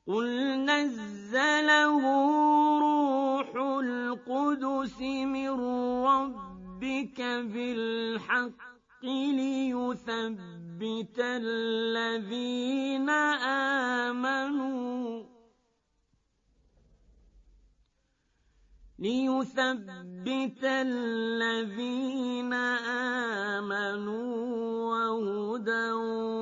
قُلْ نَزَّلَهُ رُوحُ الْقُدُسِ مِن رَّبِّكَ بِالْحَقِّ لِيُثَبِّتَ الَّذِينَ آمَنُوا وَهُدًى